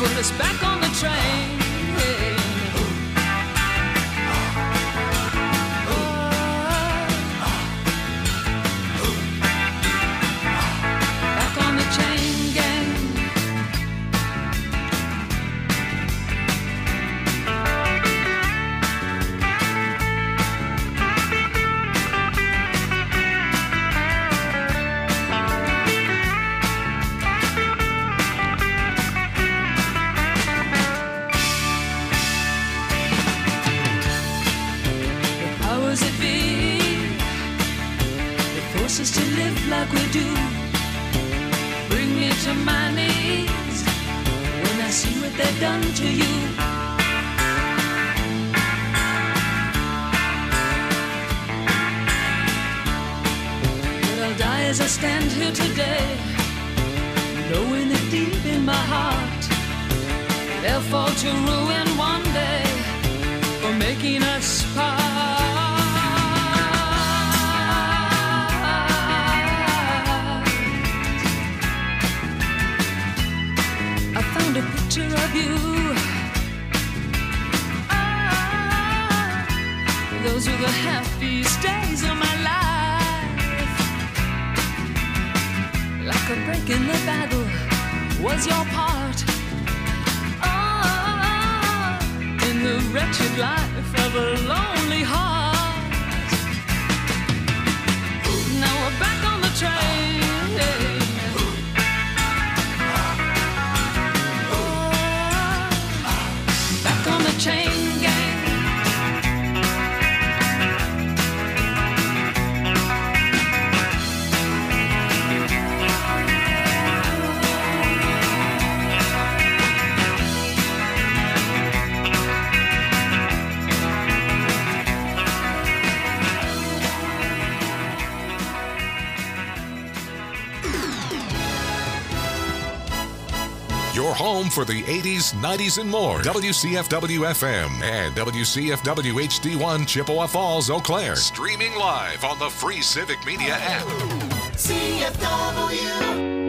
put us back on the train. Back on the chain gang. Us to live like we do, bring me to my knees when I see what they've done to you. But I'll die as I stand here today, knowing that deep in my heart they'll fall to ruin one day for making us part. A picture of you. Ah, those were the happiest days of my life. Like a break in the battle was your part. Ah, in the wretched life of a lonely heart. Now we're back on the train. Chain gang. Your home for the 80s, 90s, and more. WCFW-FM and WCFW-HD1 Chippewa Falls, Eau Claire. Streaming live on the free Civic Media app. CFW.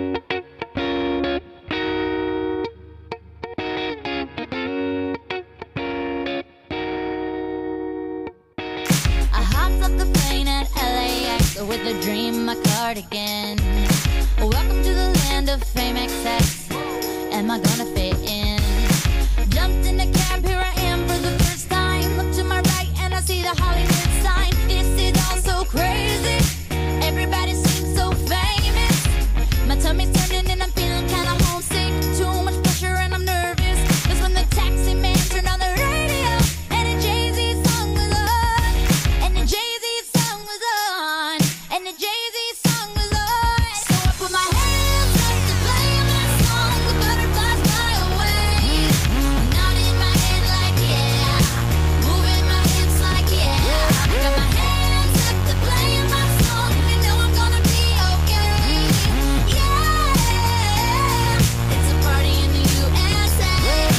I hopped off the plane at LAX with a dream, my cardigan. Welcome to the land of fame excess. Am I gonna fit in? Jumped in the cab, here I am for the first time. Look to my right and I see the Hollywood sign. This is all so crazy. Everybody seems so famous. My tummy's turning and I'm feeling kinda homesick. Too much pressure and I'm nervous. That's when the taxi man turned on the radio and a Jay-Z song was on. And the Jay-Z song was on. And the Jay-Z song was on. So I put my hands up to play my song. The butterflies fly away. Nodding my head like yeah. Moving my hips like yeah. Got my hands up to play my song. You know I'm gonna be okay. Yeah. It's a party in the USA.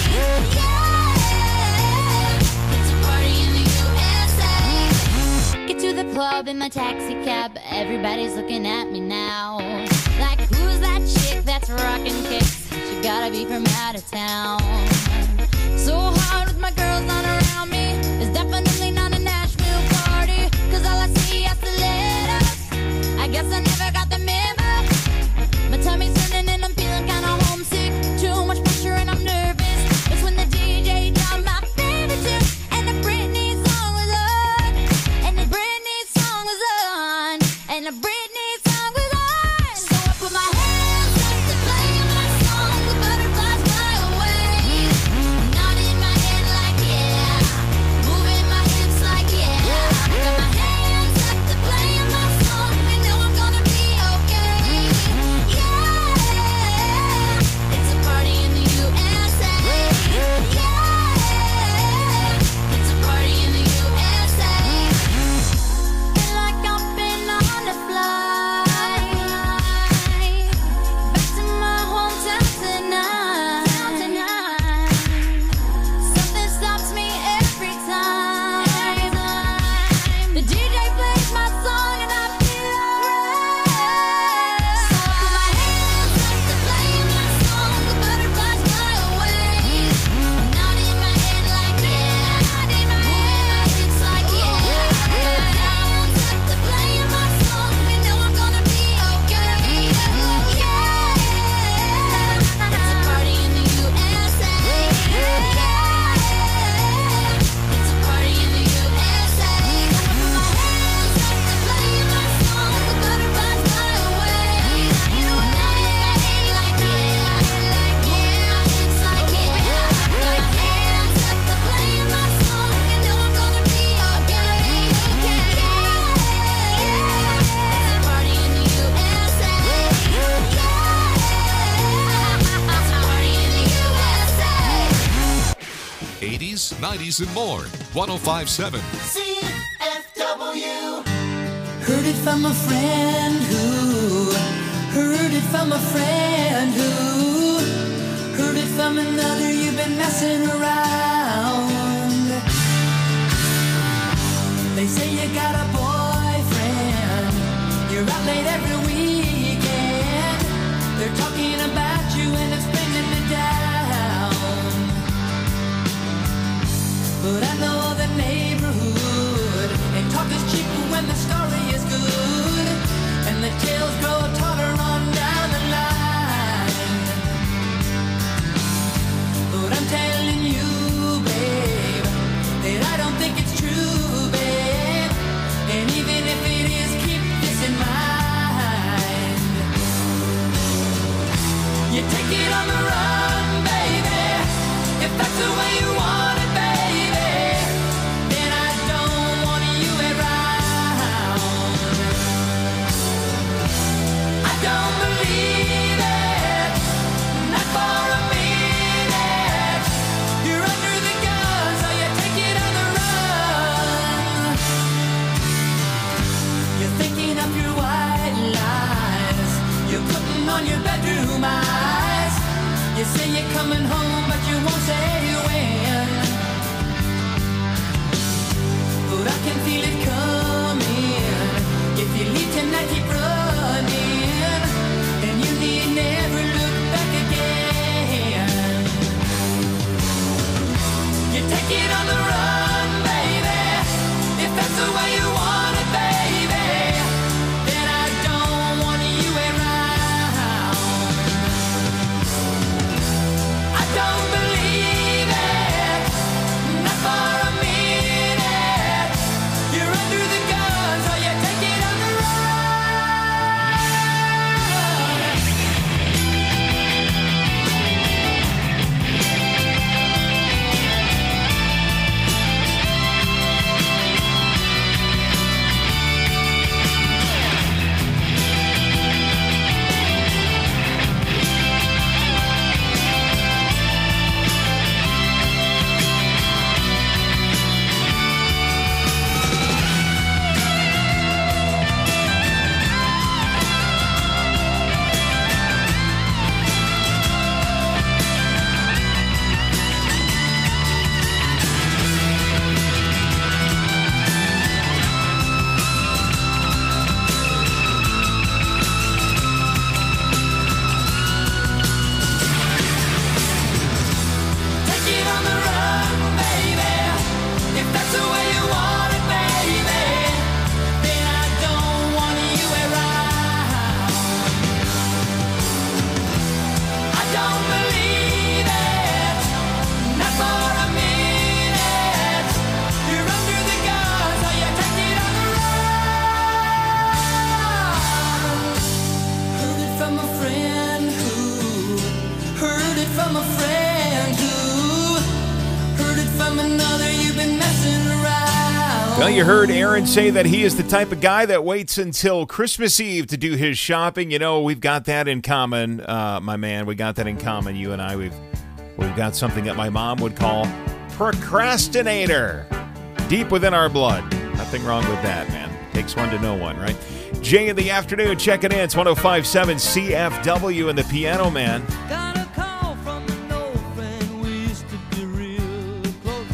Yeah. It's a party in the USA. Get to the club in my taxi cab. Everybody's looking at me now. Like, who's that chick that's rocking kicks? She gotta be from out of town. So hard with my girls on around me. It's definitely not a Nashville party. Cause all I see are stilettos. I guess I never got the memo. My tummy's turning and I'm feeling kinda homesick. Too much pressure and I'm nervous. It's when the DJ dropped my favorite tune. And the Britney song was on. And the Britney song was on. And the Britney song was on. So I put my hands up to play my song. The butterflies fly away. Nodding my head like yeah. 80s, 90s, and more. 105.7 CFW. Heard it from a friend who heard it from a friend who heard it from another. You've been messing around. They say you got a boyfriend. You're out late every weekend. They're talking about you and it's bringing me down. But I know the neighborhood, and talk is cheaper when the story is good, and the tales grow taller on down the line. But I'm telling you, babe, that I don't think it's true, babe. And even if it is, keep this in mind. You take it on the run, baby, if that's the way you want it, baby. Then I don't want you around. I don't believe it, not for a minute. You're under the gun, so you take it on the run. You're thinking of your white lies. You're putting on your bedroom eyes. You say you're coming home, but you won't say when. But I can feel it coming. If you leave tonight, keep running, and you need never look back again. You take it on the run, baby, if that's the way you want it, baby. Then I don't want you around. I don't believe it, not for a minute. You're under the gun, so you take it on the run. Take it on the run, baby, if that's the way you want it, baby. Then I don't want you around. I don't believe it, not for a minute. You're under the gun, so you take it on the run. Heard it from a friend who heard it from a friend who heard it from another. You've been messing around. Well, you heard Aaron say that he is the type of guy that waits until Christmas Eve to do his shopping. You know, we've got that in common, my man. We got that in common, you and I. We've got something that my mom would call procrastinator deep within our blood. Nothing wrong with that, man. Takes one to know one, right? Jay in the afternoon, checking in. It's 105.7 CFW and the Piano Man. Got a call from an old friend, we used to be real close.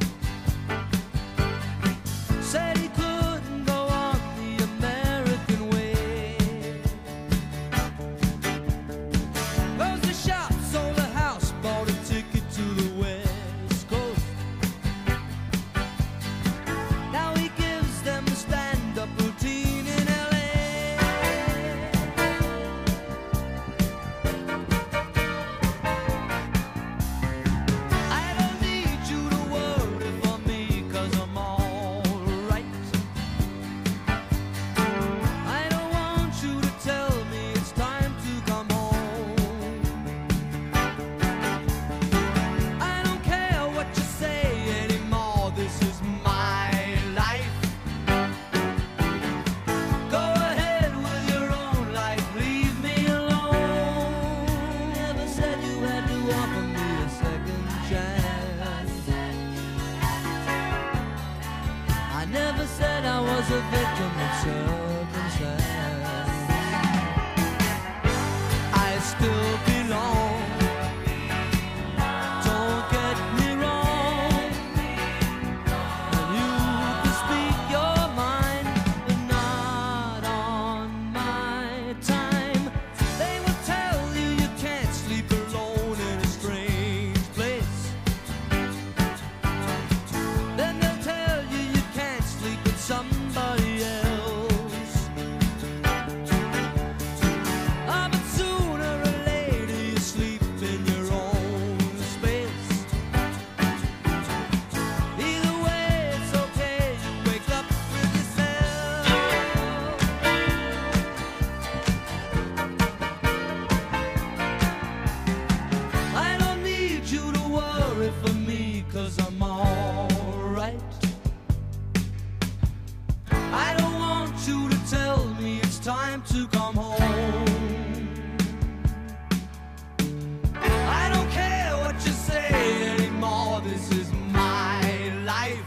Said he couldn't go on the American way. Closed the shop, sold a house, bought a ticket to the West Coast. Now he gives them a stand-up routine in LA. this is my life.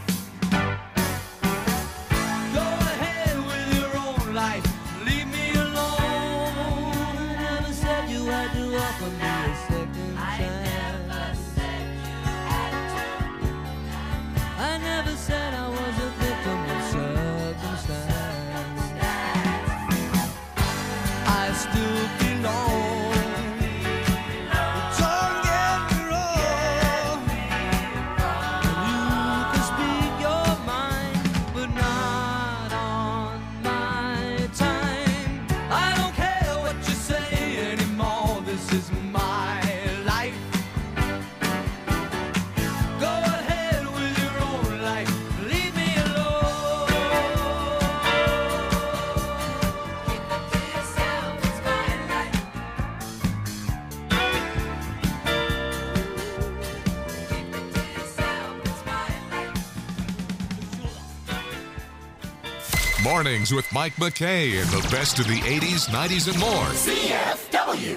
Go ahead with your own life, leave me alone. I never said you had to offer me a second chance. I never said I was a victim of circumstance. I still belong. Don't get me wrong. You can speak your mind, but not on my time. I don't care what you say anymore. This is my life. Go ahead with your own life. Leave me alone. Keep it to yourself. It's my life. Keep it to yourself. It's my life. Mornings with Mike McKay and the best of the 80s, 90s, and more. CFW.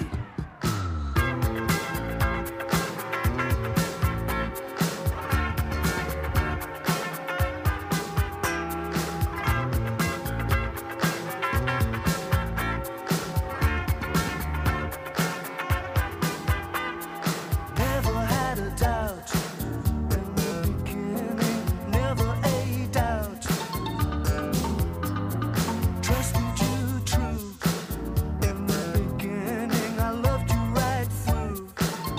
Never had a doubt in the beginning, never a doubt. Trusted you true in the beginning. I loved you right through.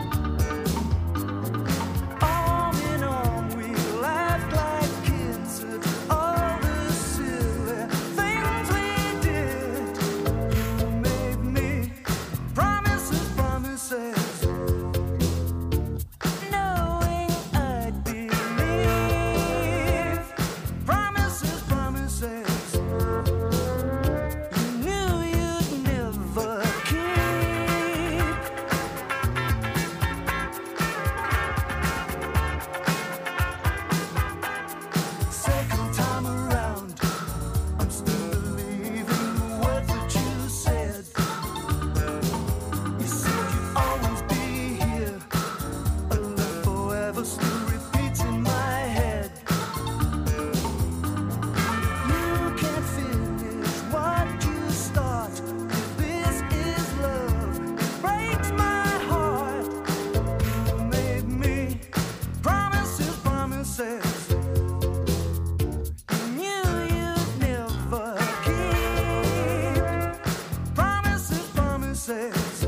Arm in arm, we laughed like kids at all the silly things we did. You made me promises, promises. Knowing I'd believe promises, promises. You knew you'd never keep. Second time around, I'm still believing the words that you said. You said you'd always be here. A love forever still repeats in my head. You can't finish what you start. This is love. It breaks my heart. You made me promises, promises. You knew you'd never keep. Promises, promises.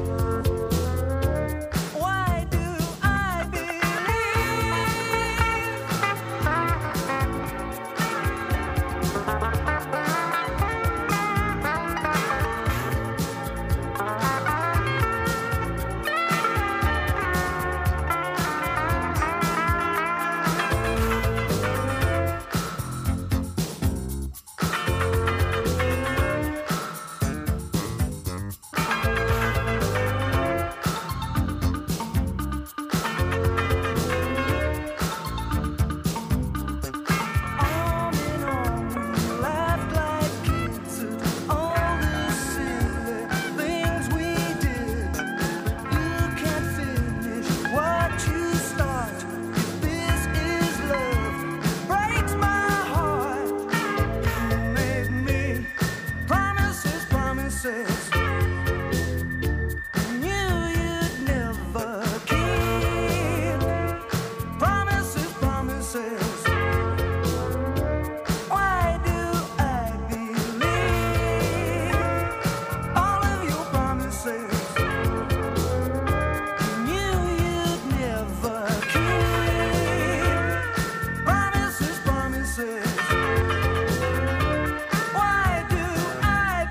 Why do I believe? Arm in arm, we laughed like kids at all the silly things we did. You can't finish what you start. This is love. It breaks my heart. You made me promises, promises. You knew you'd never keep. Promises, promises. Why do I believe all of your promises? You knew you'd never keep. Promises, promises. Why do I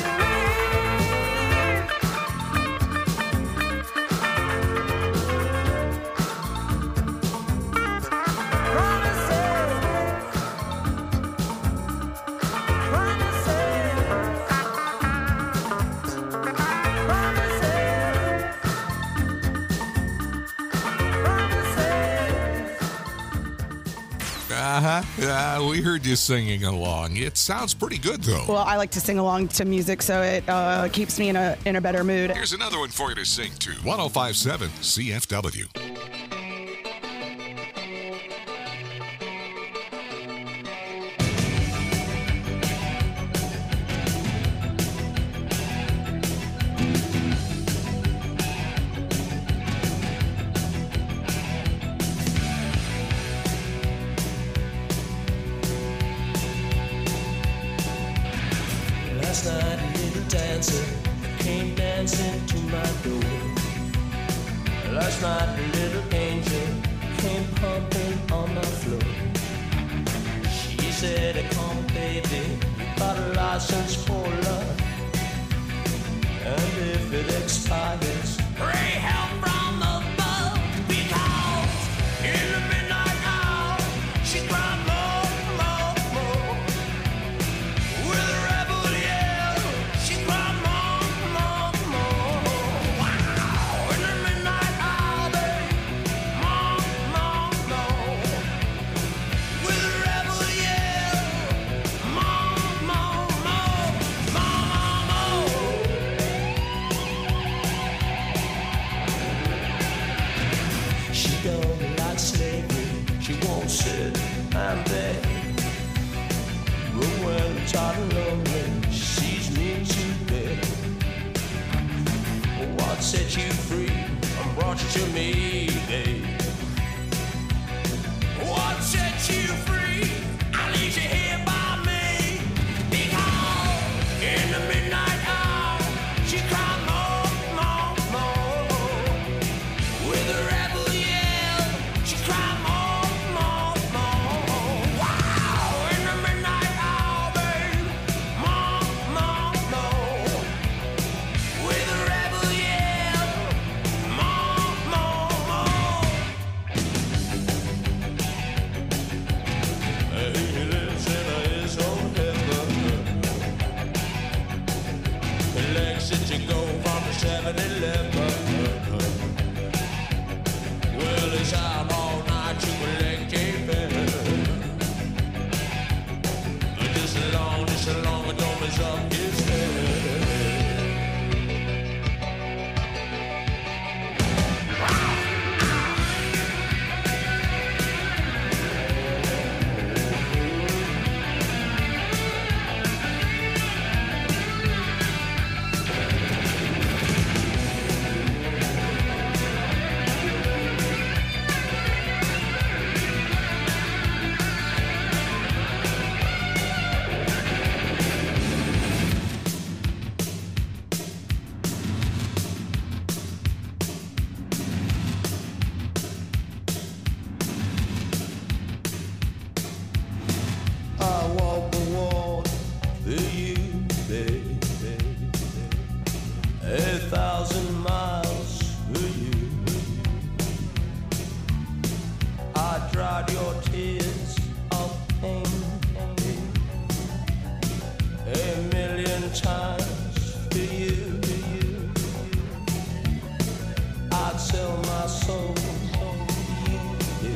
We heard you singing along. It sounds pretty good, though. Well, I like to sing along to music, so it keeps me in a better mood. Here's another one for you to sing to. 105.7 CFW. Last night a little angel came pumping on the floor. She said, come baby, you got a license for love. And if it expires, pray help from above. Because in the midnight hour, she cried more, more, more. With a rebel yell, she cried more, more, more. Wow! In the midnight hour, babe, more, more, more. With a rebel yell, more, more, more, more, more. She don't like slavery, she won't sit and beg. But when tired and lonely, she sees me to bed. What set you free and brought you to me, babe? What set you free? I leave you here by me. Because in the midnight hour, she cried more, more, more. With a rebel yell, she cried more, more, more. Wow! In the midnight hour, babe, more, more, more. With a rebel yell, more, more, more. He lives in his own heaven. Lexington go from the 7-Eleven. Well, he's out all night to collect a pen. This long, it opens up his head. I walk the walk for you, baby. 1,000 miles for you. I dried your tears of pain 1,000,000 times for you. I'd sell my soul for you.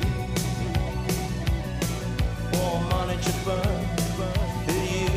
For money to burn for you.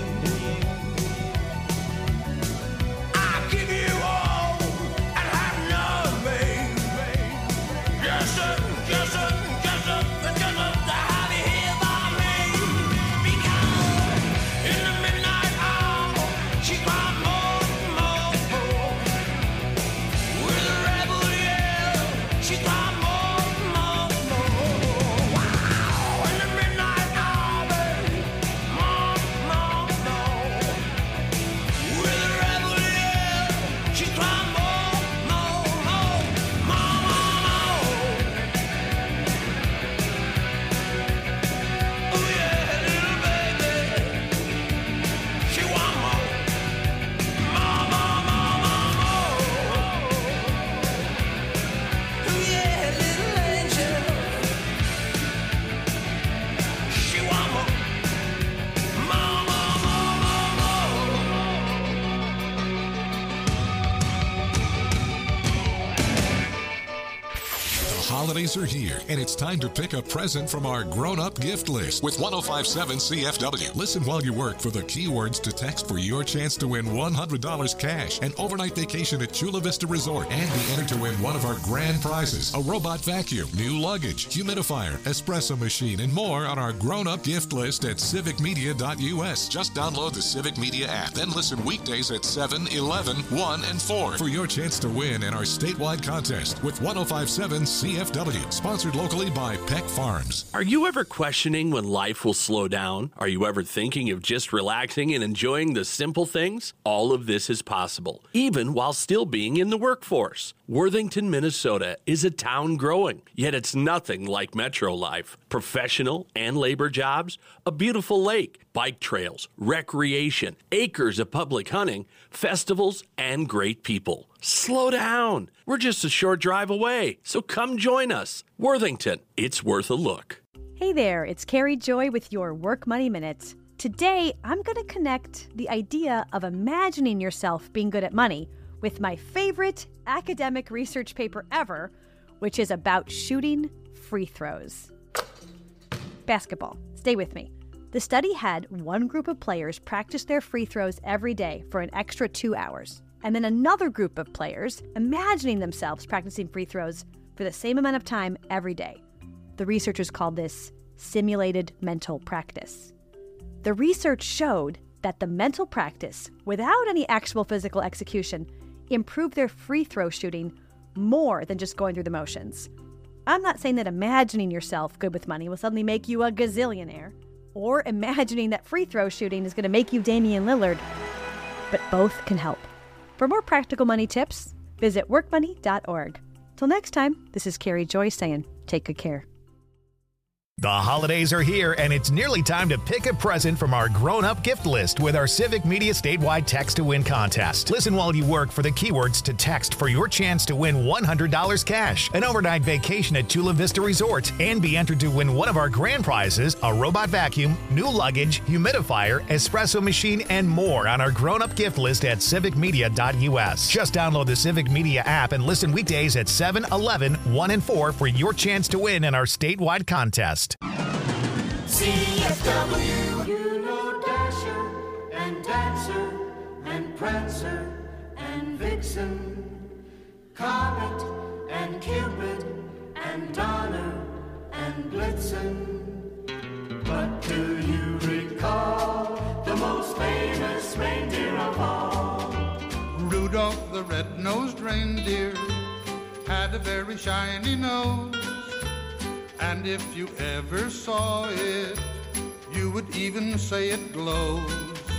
I give you all and have none, babe. Just to have you here by me. Because in the midnight hour, she cried more, more, more. With a rebel yell, she cried more, more, more. Wow! In the midnight hour, babe, more, more, more. With a rebel yell, she cried more, more, more, more, more. Oh yeah, little baby, she want more, more, more, more, more, more. Oh yeah, little angel, she want more, more, more, more, more, The holidays are here, and it's time to pick a present from our grown-up gift list with 1057 CFW. Listen while you work for the keywords to text for your chance to win $100 cash, an overnight vacation at Chula Vista Resort, and be entered to win one of our grand prizes, a robot vacuum, new luggage, humidifier, espresso machine, and more on our grown-up gift list at civicmedia.us. Just download the Civic Media app, then listen weekdays at 7, 11, 1, and 4 for your chance to win in our statewide contest with 1057 CFW, sponsored locally by Peck Farms. Are you ever questioning when life will slow down? Are you ever thinking of just relaxing and enjoying the simple things? All of this is possible, even while still being in the workforce. Worthington, Minnesota is a town growing, yet it's nothing like metro life. Professional and labor jobs, a beautiful lake, bike trails, recreation, acres of public hunting, festivals, and great people. Slow down. We're just a short drive away, so come join us. Worthington, it's worth a look. Hey there, it's Carrie Joy with your Work Money Minute. Today, I'm going to connect the idea of imagining yourself being good at money with my favorite academic research paper ever, which is about shooting free throws. Basketball. Stay with me. The study had one group of players practice their free throws every day for an extra 2 hours, and then another group of players imagining themselves practicing free throws for the same amount of time every day. The researchers called this simulated mental practice. The research showed that the mental practice, without any actual physical execution, improved their free throw shooting more than just going through the motions. I'm not saying that imagining yourself good with money will suddenly make you a gazillionaire, or imagining that free throw shooting is going to make you Damian Lillard, but both can help. For more practical money tips, visit workmoney.org. Till next time, this is Carrie Joy saying, take good care. The holidays are here, and it's nearly time to pick a present from our grown-up gift list with our Civic Media statewide text-to-win contest. Listen while you work for the keywords to text for your chance to win $100 cash, an overnight vacation at Chula Vista Resort, and be entered to win one of our grand prizes, a robot vacuum, new luggage, humidifier, espresso machine, and more on our grown-up gift list at civicmedia.us. Just download the Civic Media app and listen weekdays at 7, 11, 1, and 4 for your chance to win in our statewide contest. CFW, you know Dasher and Dancer and Prancer and Vixen, Comet and Cupid and Donner and Blitzen. But do you recall the most famous reindeer of all? Rudolph the red-nosed reindeer had a very shiny nose. And if you ever saw it, you would even say it glows.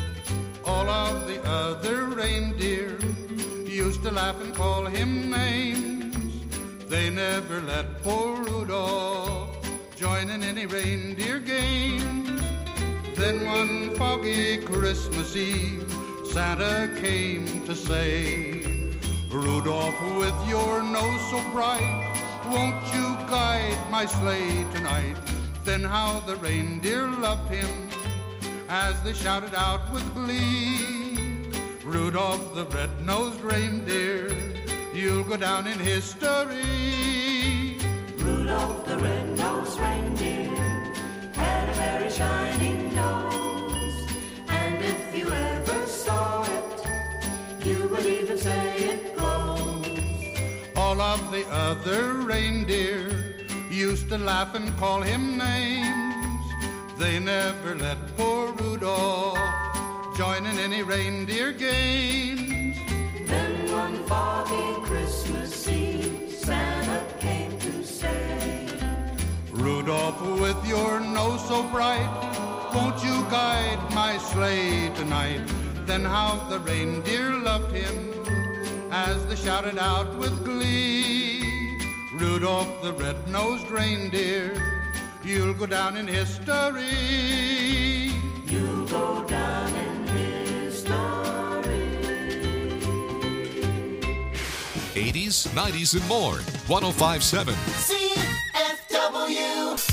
All of the other reindeer used to laugh and call him names. They never let poor Rudolph join in any reindeer games. Then one foggy Christmas Eve, Santa came to say, Rudolph, with your nose so bright, won't you guide my sleigh tonight? Then how the reindeer loved him as they shouted out with glee, Rudolph the red-nosed reindeer, you'll go down in history. Rudolph the red-nosed reindeer had a very shining nose, and if you ever saw it, you would even say it glows. All of the other reindeer used to laugh and call him names. They never let poor Rudolph join in any reindeer games. Then one foggy Christmas Eve, Santa came to say, Rudolph, with your nose so bright, won't you guide my sleigh tonight? Then how the reindeer loved him as they shouted out with glee, Rudolph the red-nosed reindeer, you'll go down in history. You'll go down in history. 80s, 90s, and more. 105.7 CFW.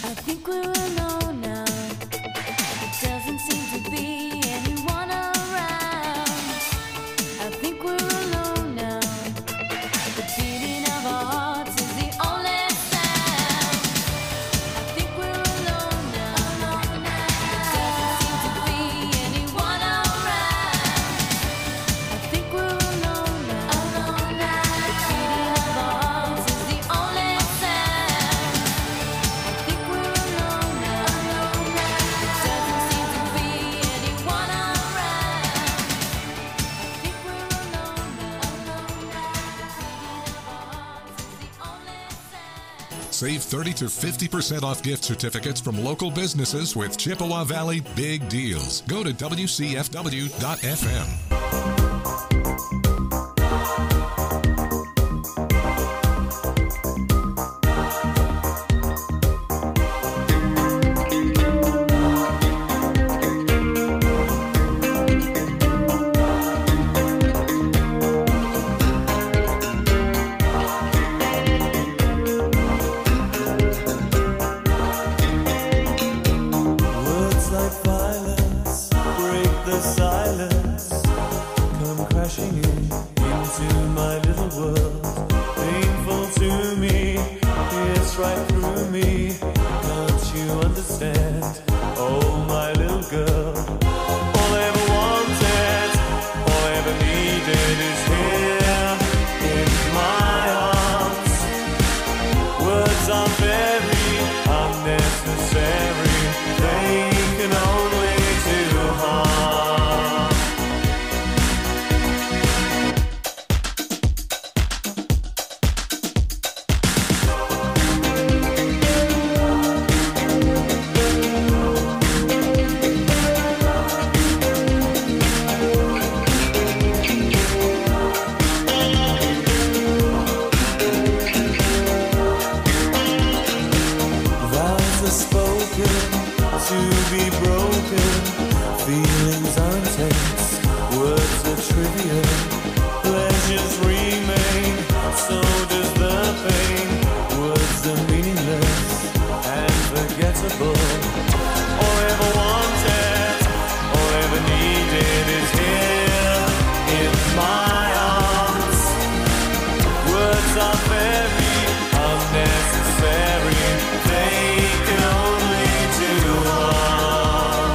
think we're alone now. There doesn't seem to be anyone around. I think we're alone now. The beating of our hearts is the only sound. I think we're alone now. There doesn't seem to be anyone around. I think we're alone now. The beating of our hearts is the only sound. I think we're alone now. There doesn't seem to be anyone around. I think we're alone now. Save 30 to 50% off gift certificates from local businesses with Chippewa Valley Big Deals. Go to WCFW.FM. Words like violence break the silence, come crashing into my little world. Painful to me, it's right through me. Can't you understand? Oh, my little girl. All I ever wanted, all I ever needed is here in my arms. Words are very unnecessary. They can only do harm. Vows are spoken to be broken. Feelings are intense. Words are trivial. Pleasures remain. So does the pain. Words are meaningless and forgettable. All I ever wanted, all I ever needed is here in my arms. Words are very unnecessary. They can only do harm.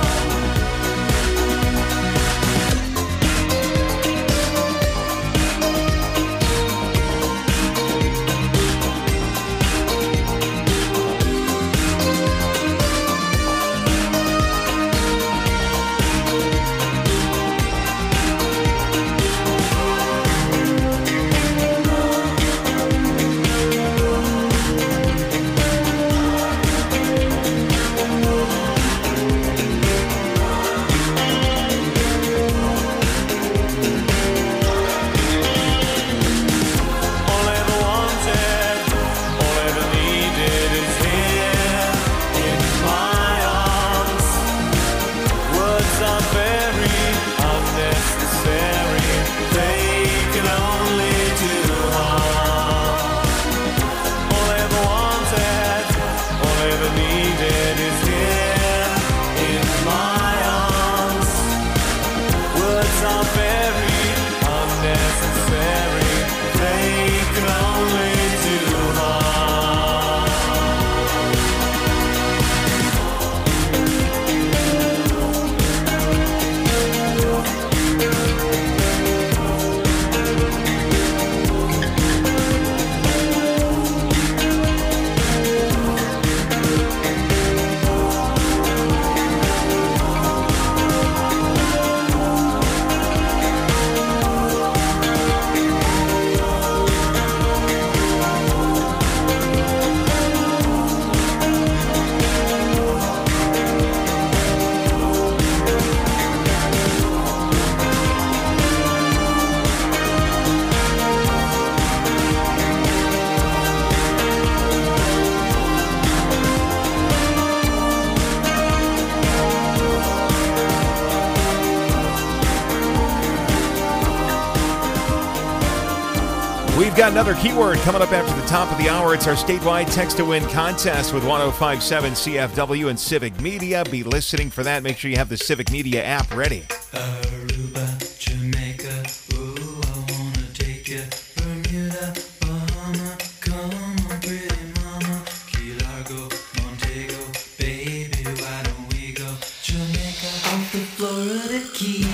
we've got another keyword coming up after the top of the hour. It's our statewide Text to Win contest with 105.7 CFW and Civic Media. Be listening for that. Make sure you have the Civic Media app ready. Aruba, Jamaica, ooh, I wanna take you. Bermuda, Bahama, come on, pretty mama. Key Largo, Montego, baby, why don't we go? Jamaica, off the Florida Keys.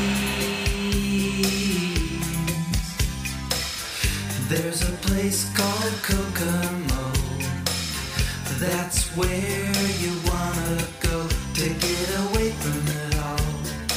There's a place called Kokomo. That's where you wanna go to get away from it all.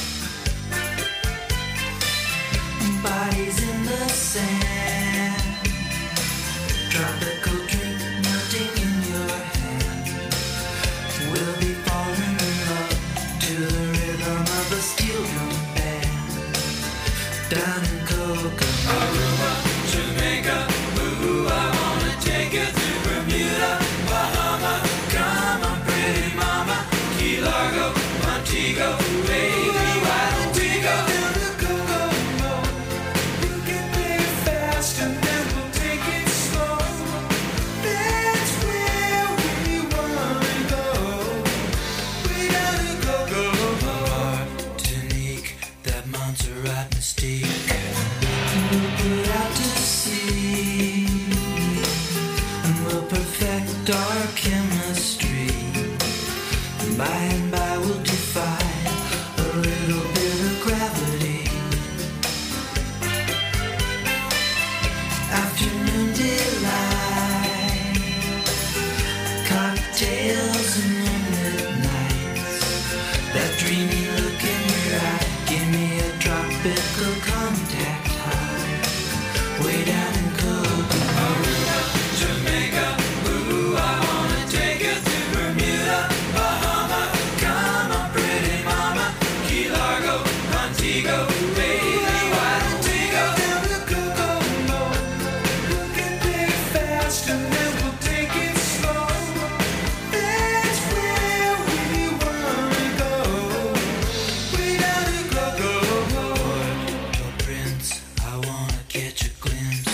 Bodies in the sand, tropical drink melting in your hand. We'll be falling in love to the rhythm of a steel drum band. Down in Kokomo, Aruba, Jamaica, ooh, I wanna take you to Bermuda, Bahama, come on, pretty mama, Key Largo, Montego, baby, why don't we go down to Kokomo? You can play it fast and then we'll take it slow. That's where we wanna go. We gotta go. Martinique, that Montserrat mystique. We'll put out to sea, and we'll perfect our chemistry. By and by we'll defy a little bit of gravity. Afternoon delight, cocktails and moonlit nights. That dreamy look in your eye, give me a tropical contact high. Way down in Kokomo, Aruba, Jamaica, ooh, I wanna take you to Bermuda, Bahama, come on, pretty mama, Key Largo, Montego, baby, why don't we go down to Kokomo? You can play it fast and then we'll take it slow. That's where we wanna go. We gotta go. Puerto Prince, I wanna catch a glimpse.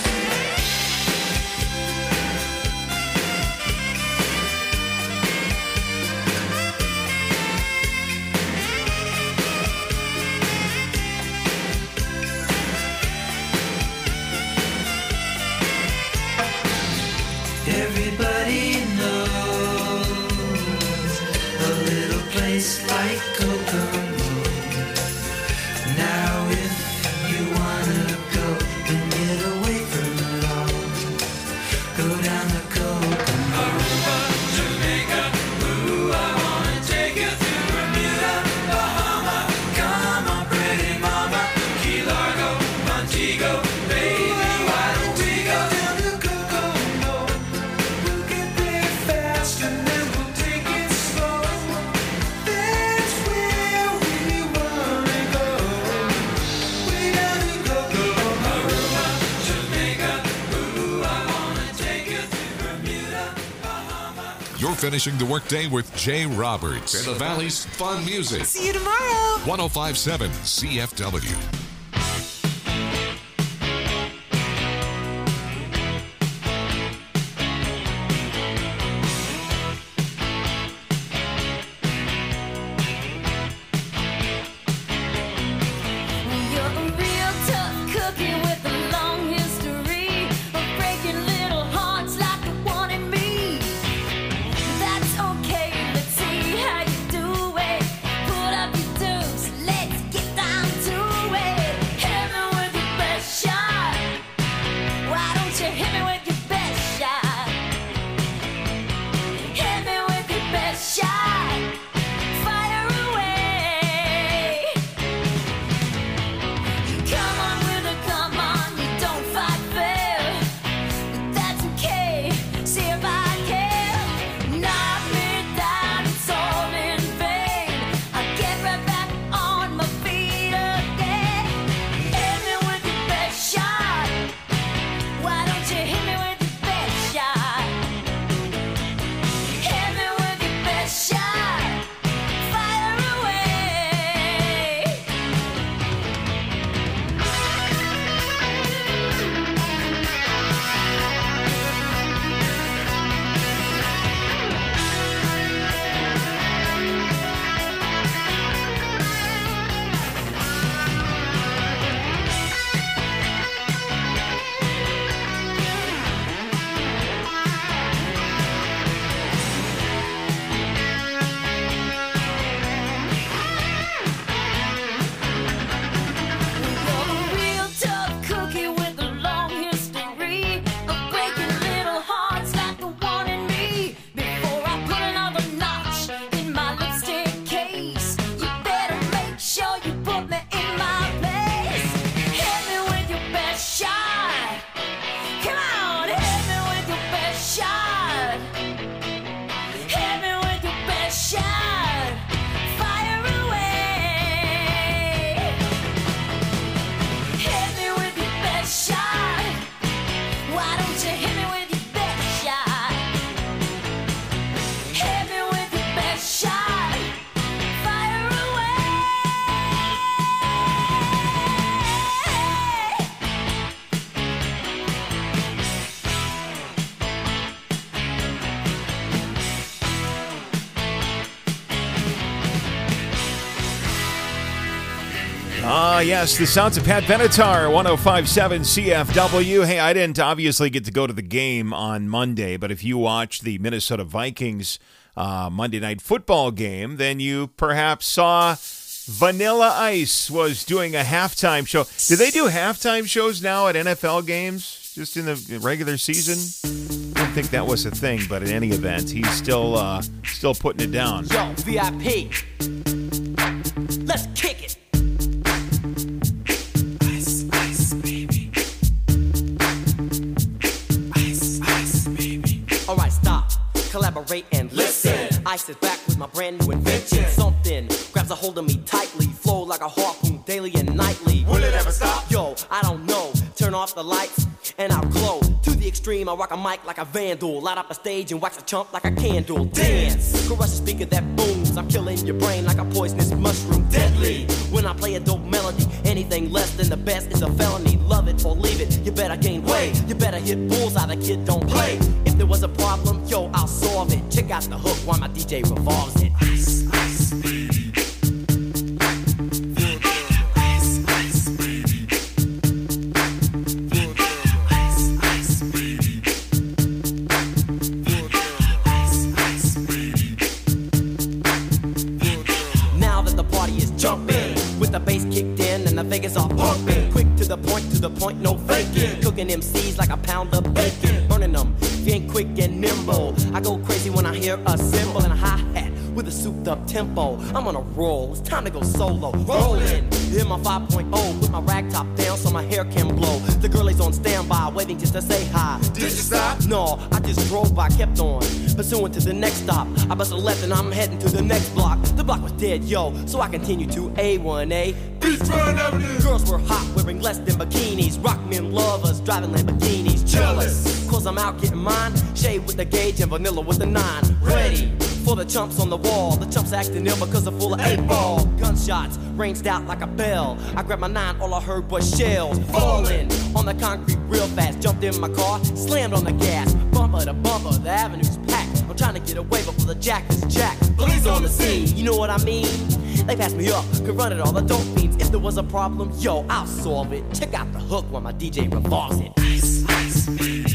Everybody knows a little place like Kokomo. Now if you wanna go and get away from it all, go down to Kokomo. Aruba, Jamaica, ooh, I wanna take you to Bermuda, Bahama, come on, pretty mama, Key Largo, Montego, baby, why don't we go down to Kokomo? You can play it fast and then we'll take it slow. That's where we wanna go. We gotta go. Aruba, Jamaica, ooh, I wanna take you to Bermuda, Bahama. You're finishing the workday with Jay Roberts and the Valley's fun music. See you tomorrow. 105.7 CFW. You're a real tough cookie with a long history of breaking little hearts like the one in me. That's okay, let's see how you do it. Put up your dukes, let's get down to it. Yes, the sounds of Pat Benatar, 105.7 CFW. Hey, I didn't obviously get to go to the game on Monday, but if you watched the Minnesota Vikings Monday Night Football game, then you perhaps saw Vanilla Ice was doing a halftime show. Do they do halftime shows now at NFL games, just in the regular season? I didn't think that was a thing, but in any event, he's still putting it down. Yo, VIP, let's kick it. Alright, stop, collaborate and listen. Ice is back with my brand new invention. Something grabs a hold of me tightly, flow like a harpoon daily and nightly. Will it ever stop? Yo, I don't know. Turn off the lights and I'll glow. To the extreme, I rock a mic like a vandal. Light up a stage and wax a chump like a candle. Dance, crush a speaker that booms. I'm killing your brain like a poisonous mushroom. Deadly, when I play a dope melody. Anything less than the best is a felony. Love it or leave it, you better gain weight. You better hit bullseye, the kid don't play. If there was a problem, yo, I'll solve it. Check out the hook while my DJ revolves it. Ice, ice, baby. Jumping with the bass kicked in and the Vegas all pumping. Quick to the point, no faking. Cooking MCs like a pound of bacon. Burning them, being quick and nimble. I go crazy when I hear a cymbal and a hi-hat with a souped up tempo. I'm on a roll, it's time to go solo. Rolling, in my 5.0, with my rag top down so my hair can blow. The girl is on standby, waiting just to say hi. Did you stop? No, I just drove by, kept on pursuing to the next stop. I bust a left and I'm heading to the next block. The block was dead, yo, so I continued to A1A. Beachfront Avenue. Girls were hot, wearing less than bikinis. Rock men lovers, driving Lamborghinis. Jealous, cause I'm out getting mine. Shade with the gauge and vanilla with the 9. Ready for the chumps on the wall. The chumps acting ill because they're full of 8-ball. Gunshots ranged out like a bell. I grabbed my 9, all I heard was shells falling on the concrete real fast. Jumped in my car, slammed on the gas. Bumper to bumper, the avenue's packed. I'm trying to get away before the jack is jacked. Police on the scene, you know what I mean? They passed me up, could run it all, the dope fiends. If there was a problem, yo, I'll solve it. Check out the hook while my DJ revolves it. Ice, ice, baby.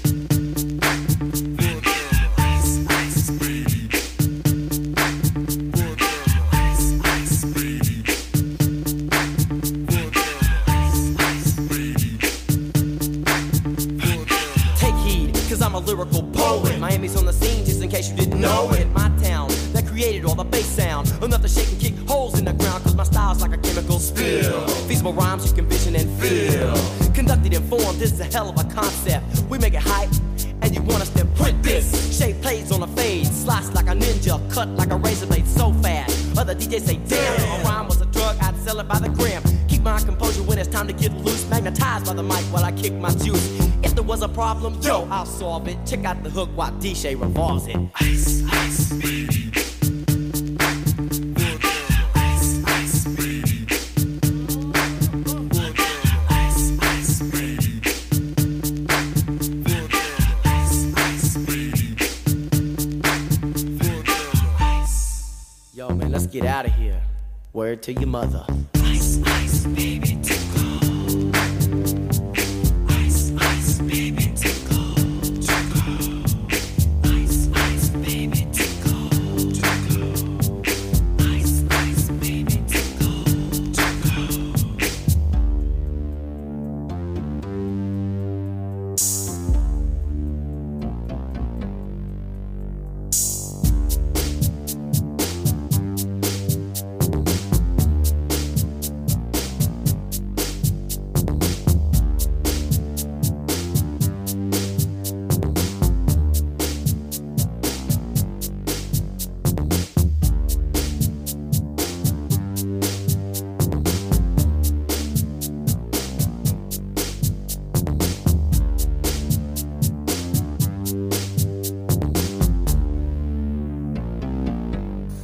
I'm a lyrical poet. Miami's on the scene, just in case you didn't know it. My town that created all the bass sound. Enough to shake and kick holes in the ground, cause my style's like a chemical spill. Feasible rhymes you can vision and feel. Conducted in form, this is a hell of a concept. We make it hype, and you want us to print this. Shape plays on a fade, slice like a ninja, cut like a razor blade so fast. Other DJs say, damn, a rhyme was a drug, I'd sell it by the gram. Keep my composure when it's time to get loose. Magnetized by the mic while I kick my juice. If there was a problem, yo, I'll solve it. Check out the hook while DJ revolves it. Ice, ice, baby. Ice, ice, baby. Ice, ice, baby. Ice, ice, baby. Yo, man, let's get out of here. Word to your mother. Ice, ice, baby, to go. Ice, ice, baby, to go. To go. Ice, ice, baby, to go. To go. Ice, ice, baby, to go. To go.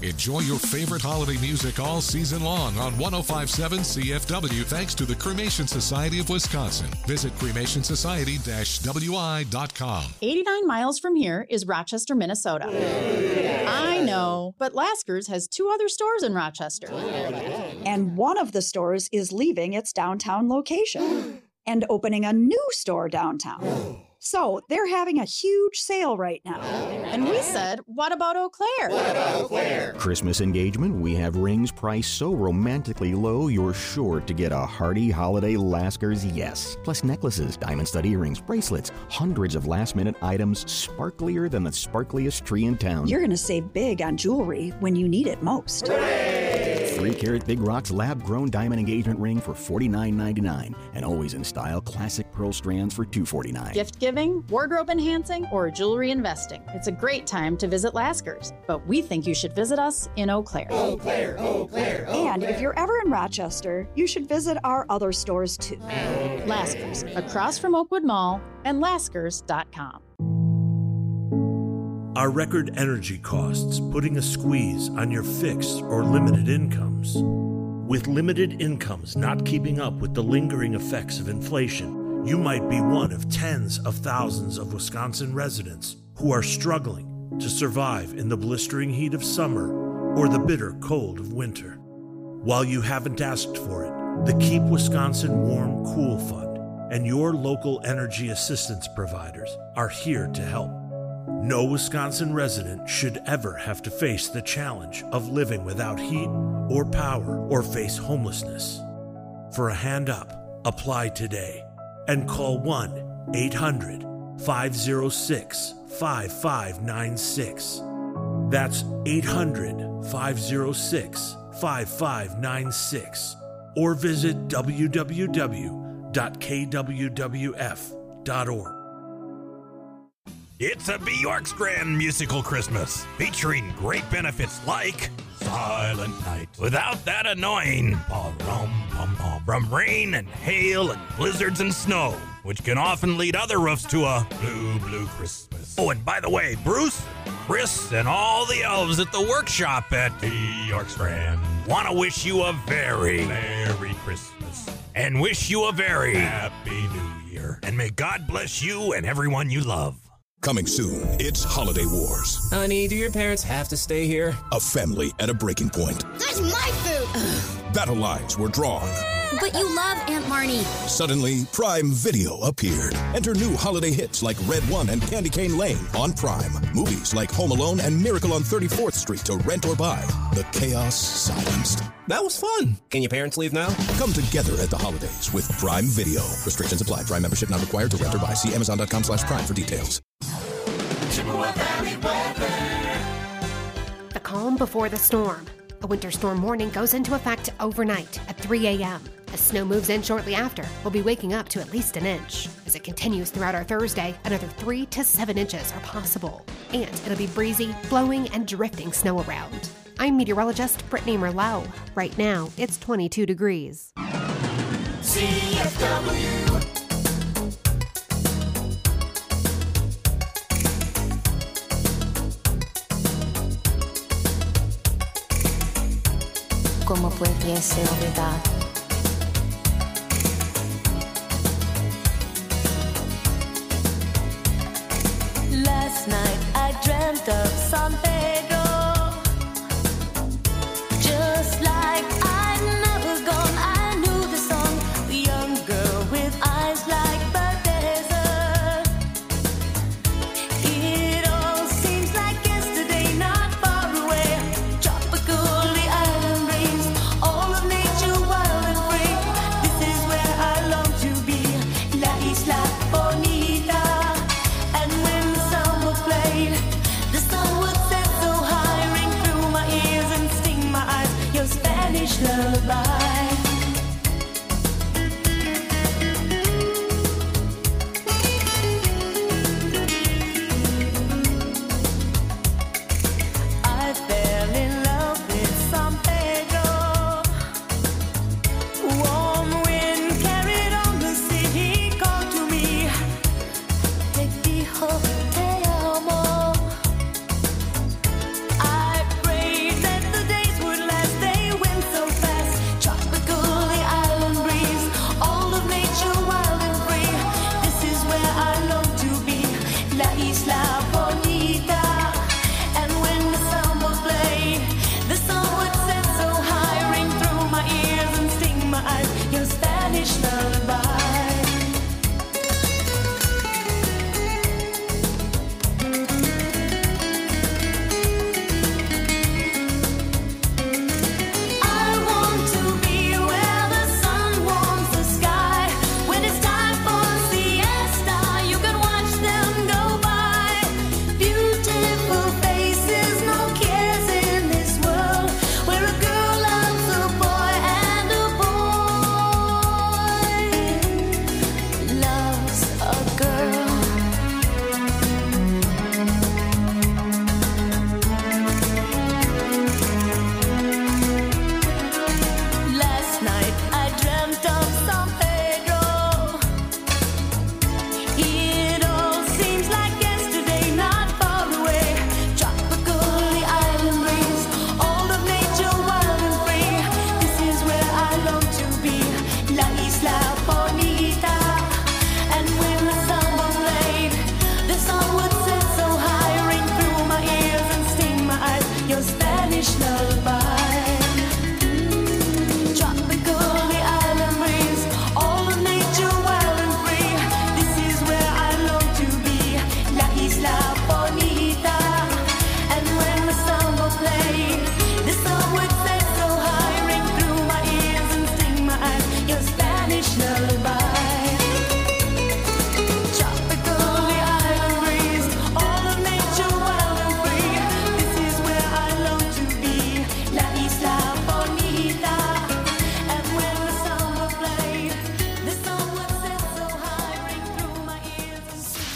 Enjoy your favorite holiday music all season long on 105.7 CFW thanks to the Cremation Society of Wisconsin. Visit cremationsociety-wi.com. 89 miles from here is Rochester, Minnesota. I know, but Lasker's has 2 other stores in Rochester. And one of the stores is leaving its downtown location and opening a new store downtown. So they're having a huge sale right now. And we said, what about Eau Claire? Christmas engagement, we have rings priced so romantically low, you're sure to get a hearty holiday Lasker's yes. Plus necklaces, diamond stud earrings, bracelets, hundreds of last-minute items, sparklier than the sparkliest tree in town. You're going to save big on jewelry when you need it most. 3-carat Big Rocks lab-grown diamond engagement ring for $49.99. And always in style, classic pearl strands for $249. Gift giving, wardrobe enhancing, or jewelry investing. It's a great time to visit Lasker's, but we think you should visit us in Eau Claire. Eau Claire, Eau Claire, Eau Claire. And if you're ever in Rochester, you should visit our other stores too. Lasker's, across from Oakwood Mall, and Laskers.com. Are record energy costs putting a squeeze on your fixed or limited incomes? With limited incomes not keeping up with the lingering effects of inflation, you might be one of tens of thousands of Wisconsin residents who are struggling to survive in the blistering heat of summer or the bitter cold of winter. While you haven't asked for it, the Keep Wisconsin Warm Cool Fund and your local energy assistance providers are here to help. No Wisconsin resident should ever have to face the challenge of living without heat or power or face homelessness. For a hand up, apply today and call 1-800-506-5596. That's 800-506-5596. Or visit www.kwwf.org. It's a Bjork's Grand Musical Christmas, featuring great benefits like Silent Night, without that annoying pom-pom-pom-pom from rain and hail and blizzards and snow, which can often lead other roofs to a blue Christmas. Oh, and by the way, Bruce, Chris, and all the elves at the workshop at Bjork's Grand want to wish you a very Merry Christmas and wish you a very Happy New Year. And may God bless you and everyone you love. Coming soon, it's Holiday Wars. Honey, do your parents have to stay here? A family at a breaking point. That's my food! Battle lines were drawn. But you love Aunt Marnie. Suddenly, Prime Video appeared. Enter new holiday hits like Red One and Candy Cane Lane on Prime. Movies like Home Alone and Miracle on 34th Street to rent or buy. The chaos silenced. That was fun. Can your parents leave now? Come together at the holidays with Prime Video. Restrictions apply. Prime membership not required to rent or buy. See Amazon.com/Prime for details. The calm before the storm. A winter storm warning goes into effect overnight at 3 a.m. As snow moves in shortly after, we'll be waking up to at least an inch. As it continues throughout our Thursday, another 3 to 7 inches are possible. And it'll be breezy, blowing, and drifting snow around. I'm meteorologist Brittany Merlot. Right now, it's 22 degrees. CFW. ¿Cómo pudiese olvidar? Last night I dreamt of San Pedro, just like I'd never gone. I knew the song, the young girl with eyes like the desert. It all seems like yesterday, not far away. Tropical, the island breeze, all of nature wild and free. This is where I long to be, La Isla Bonita. And when the summer played, the sun would set so high, ring through my ears and sting my eyes, your Spanish lullaby. I fell in love with San Pedro. Warm wind carried on the sea, he called to me. Te dijo te amo. I prayed that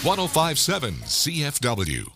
1057 CFW.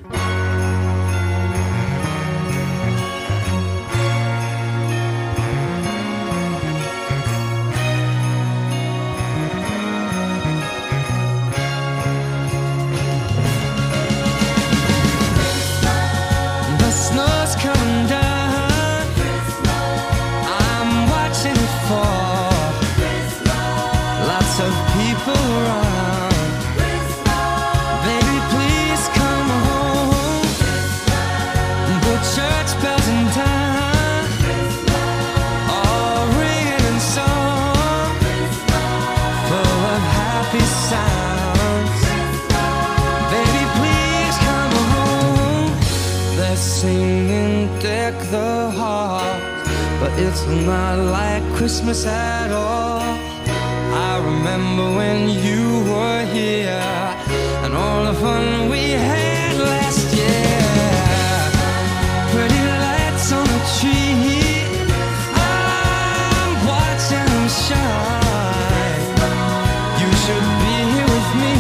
The snow's coming down. I'm watching it fall. Lots of people around. Baby, please come home. The church bells in town, all ringing in song, full of happy sounds. Baby, please come home. They're singing Deck the Halls, but it's not like Christmas at all. I remember when you were here and all the fun we had last year. Pretty lights on the tree, I'm watching them shine. You should be here with me.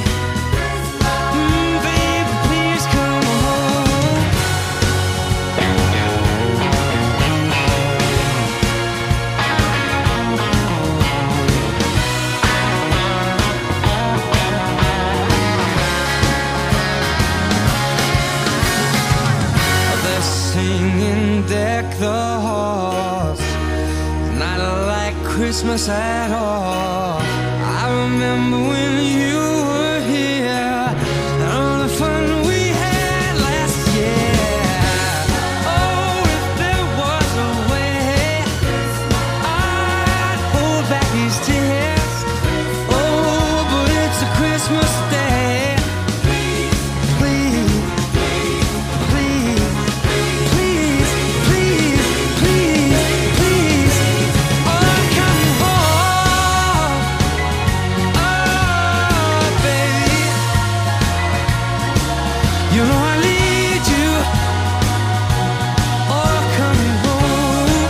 Baby, please come home. They're singing Deck the Halls, not like Christmas at all. I remember when you were here and all the fun we had last year. Oh, if there was a way, I'd hold back these tears. Oh, but it's a Christmas day. Please, please, please, please, please, please, oh, come home. Oh, baby, you know I need you. Oh, come home.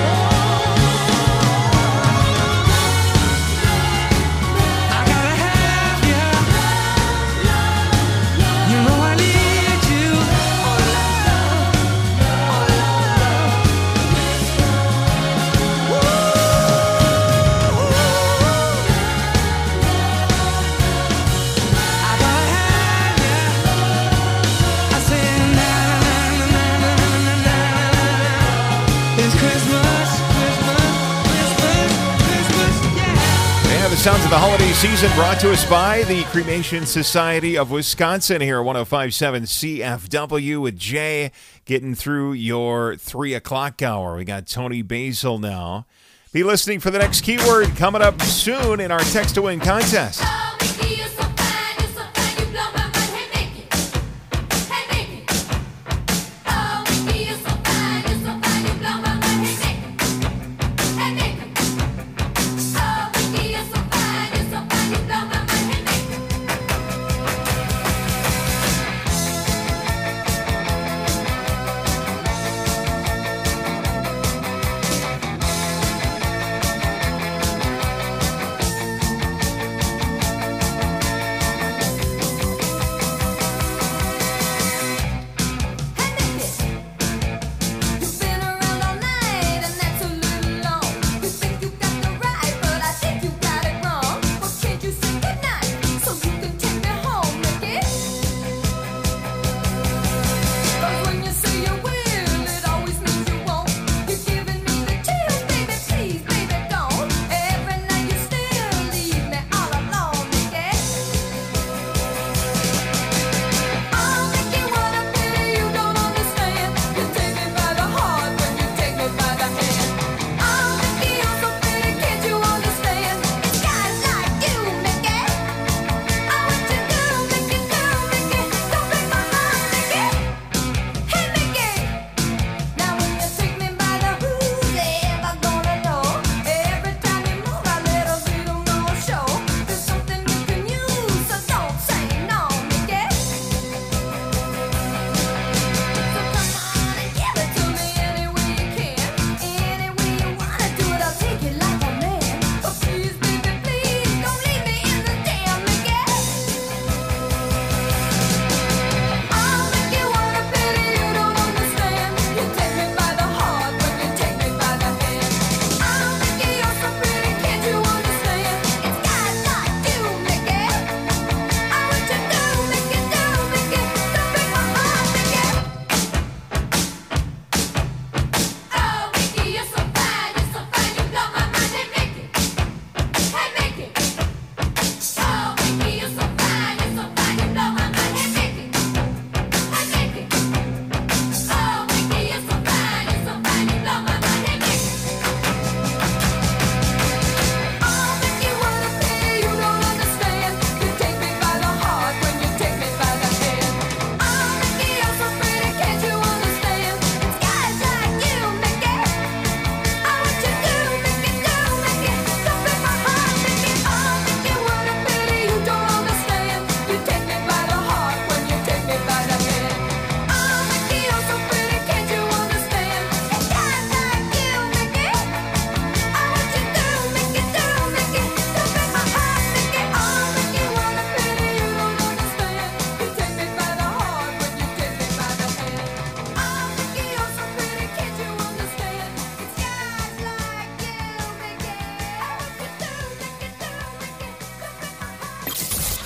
I gotta have you. You know I need you. Oh, love, oh, love. I gotta have you. I say na na na na na na na na. It's Christmas, Christmas, Christmas, Christmas, yeah. Yeah, the sounds of the holiday season brought to us by the Cremation Society of Wisconsin here at 1057 CFW with Jay getting through your 3 o'clock hour. We got Tony Basil now. Be listening for the next keyword coming up soon in our Text to Win contest.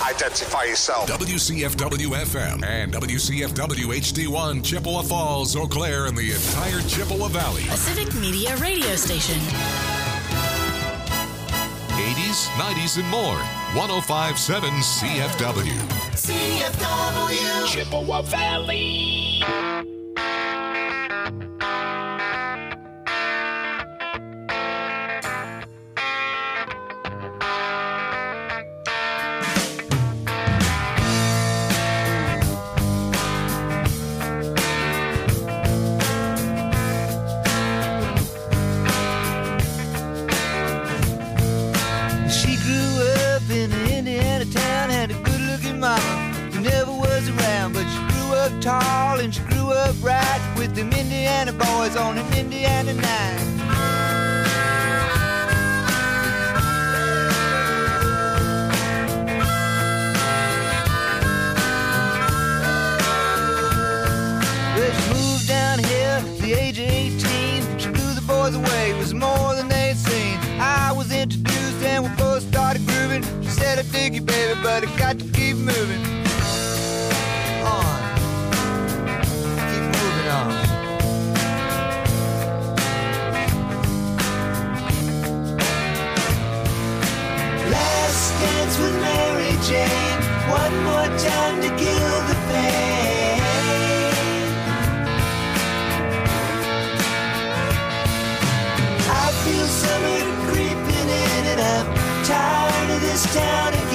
Identify yourself. WCFW FM and WCFW HD1 Chippewa Falls, Eau Claire, and the entire Chippewa Valley. A Civic Media radio station. 80s, 90s, and more. 105.7 CFW. CFW Chippewa Valley. She grew up in an Indiana town, had a good-looking mama who never was around, but she grew up tall and she grew up right with them Indiana boys on an Indiana night. Well, she moved down here at the age of 18. She blew the boys away, it was more than they'd seen. I was introduced and we both started grooving. She said, I dig you, baby, but I got to keep moving on. Keep moving on. Last dance with Mary Jane. One more time to kill the pain. I feel summer creeping in and I'm tired of this town.